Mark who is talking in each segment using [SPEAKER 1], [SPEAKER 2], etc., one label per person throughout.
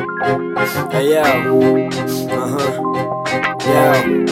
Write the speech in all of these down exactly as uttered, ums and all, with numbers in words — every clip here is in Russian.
[SPEAKER 1] Hey, yo. Uh-huh. Yo.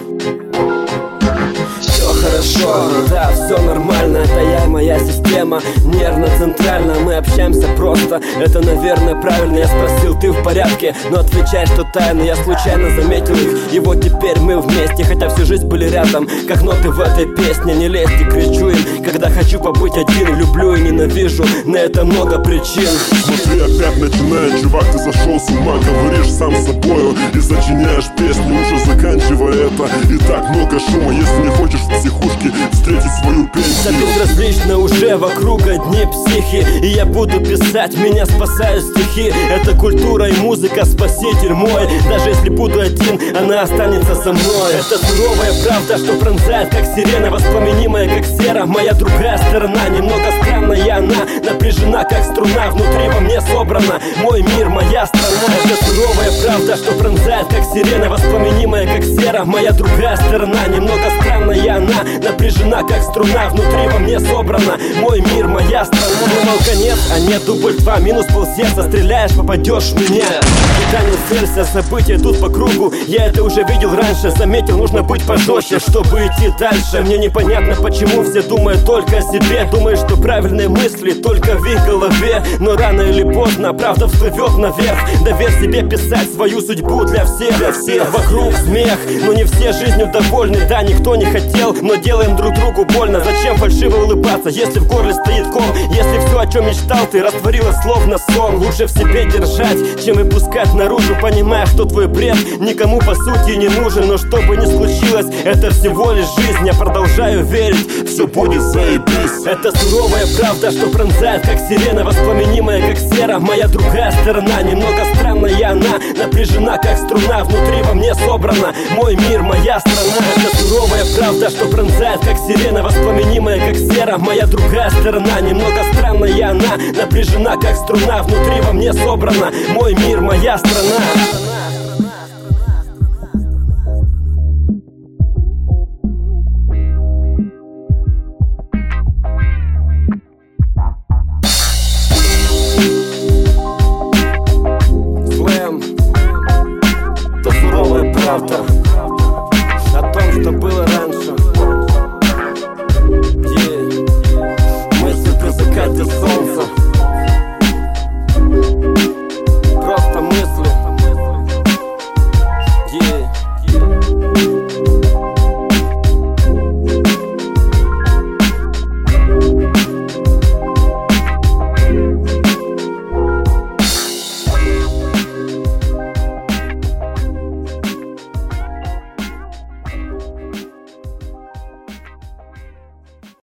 [SPEAKER 1] Хорошо, да, все нормально, это я и моя система нервно-центральная, мы общаемся просто, это, наверное, правильно. Я спросил, ты в порядке, но отвечай, что тайно. Я случайно заметил их, и вот теперь мы вместе, хотя всю жизнь были рядом, как ноты в этой песне. Не лезьте, кричу им, когда хочу побыть один. Люблю и ненавижу, на это много причин.
[SPEAKER 2] Смотри, опять начинает, чувак, ты сошел с ума. Говоришь сам с собою и сочиняешь песню, уже заканчивая это. И так много шума, если не хочешь в психушке встретить свою песню.
[SPEAKER 1] Да безразлично уже вокруг одни психи, и я буду писать, меня спасают стихи. Это культура и музыка, спаситель мой. Даже если буду один, она останется со мной. Это суровая правда, что пронзает как сирена, воспламенимая как сера. Моя другая сторона, немного странная она, напряжена как струна, внутри во мне собрана. Мой мир, моя страна. Это суровая правда, что пронзает как сирена, воспламенимая как сера. Моя другая сторона, немного странная она, напряжена как струна, внутри во мне собрана. Мой мир, моя страна. Думал конец, а нет, дубль два, минус полсердца. Стреляешь, попадешь в меня. Никогда не целься, события тут по кругу. Я это уже видел раньше, заметил, нужно быть пожестче, чтобы идти дальше. Мне непонятно, почему все думают только о себе. Думают, что правильные мысли только в их голове. Но рано или поздно правда всплывет наверх. Доверь себе писать свою судьбу для всех, для всех. Вокруг смех, но не все жизнью довольны. Да, никто не хотел, но делаем друг другу больно. Зачем фальшиво улыбаться, если в горле стоит ком? Если все, о чем мечтал ты, растворилось словно сон. Лучше в себе держать, чем выпускать наружу, понимая, что твой бред никому по сути не нужен. Но что бы ни случилось, это всего лишь жизнь. Я продолжаю верить, все будет заебись. Это суровая правда, что пронзает как сирена, воспламенимая как сера. Моя другая сторона, немного странная она, напряжена как струна, внутри во мне собрана. Мой мир, моя страна. Это суровая правда, что пронзает как сирена, воспламенимая как сера. Моя другая сторона, немного странная она, напряжена как струна, внутри во мне собрана. Мой мир, моя страна.